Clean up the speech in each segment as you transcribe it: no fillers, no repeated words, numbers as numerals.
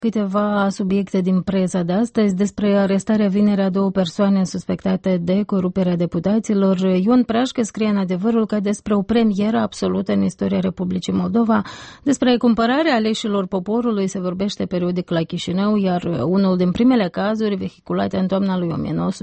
Câteva subiecte din presa de astăzi despre arestarea vineri a 2 persoane suspectate de coruperea deputaților. Ion Prașcă scrie în Adevărul că despre o premieră absolută în istoria Republicii Moldova. Despre cumpărarea aleșilor poporului se vorbește periodic la Chișinău, iar unul din primele cazuri vehiculate în toamna lui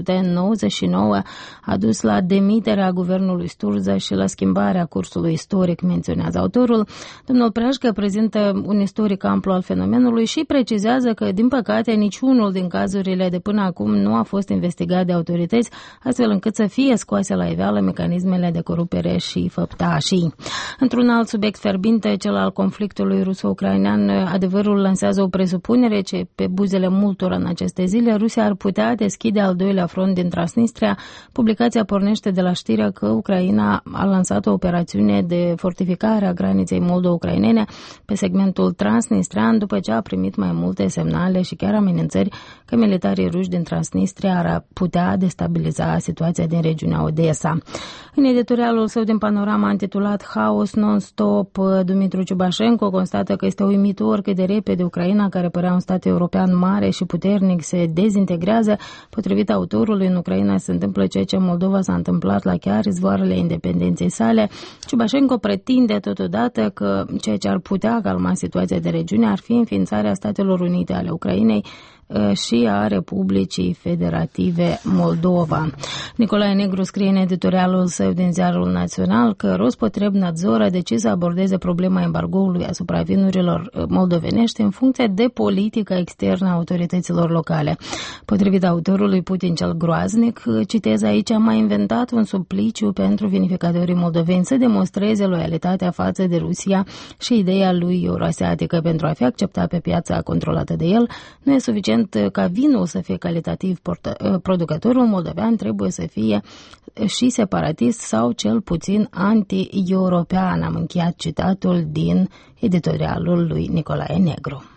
1999 a dus la demiterea guvernului Sturza și la schimbarea cursului istoric, menționează autorul. Domnul Prașcă prezintă un istoric amplu al fenomenului și precizează că, din păcate, niciunul din cazurile de până acum nu a fost investigat de autorități, astfel încât să fie scoase la iveală mecanismele de corupere și făptașii. Într-un alt subiect fierbinte, cel al conflictului ruso-ucrainean, Adevărul lansează o presupunere ce, pe buzele multora în aceste zile, Rusia ar putea deschide al doilea front din Transnistria. Publicația pornește de la știrea că Ucraina a lansat o operațiune de fortificare a graniței moldo-ucrainene pe segmentul transnistrian, după ce a primit mai multe semnale și chiar amenințări că militarii ruși din Transnistria ar putea destabiliza situația din regiunea Odessa. În editorialul său din Panorama, intitulat Haos non-stop, Dumitru Ciubașenko constată că este uimitor cât de repede Ucraina, care părea un stat european mare și puternic, se dezintegrează. Potrivit autorului, în Ucraina se întâmplă ceea ce în Moldova s-a întâmplat la chiar izvoarele independenței sale. Ciubașenko pretinde totodată că ceea ce ar putea calma situația de regiune ar fi înființarea Statelor Unite ale Ucrainei și a Republicii Federative Moldova. Nicolae Negru scrie în editorialul său din Ziarul Național că Rospotrebnadzor a decis să abordeze problema embargoului asupra vinurilor moldovenești în funcție de politica externă a autorităților locale. Potrivit autorului, Putin cel groaznic, citez aici, a mai inventat un supliciu pentru vinificatorii moldoveni să demonstreze loialitatea față de Rusia și ideea lui euroasiatică pentru a fi acceptat pe piața controlată de el. Nu e suficient ca vinul să fie calitativ producătorul moldovean, trebuie să fie și separatist sau cel puțin anti-european. Am încheiat citatul din editorialul lui Nicolae Negru.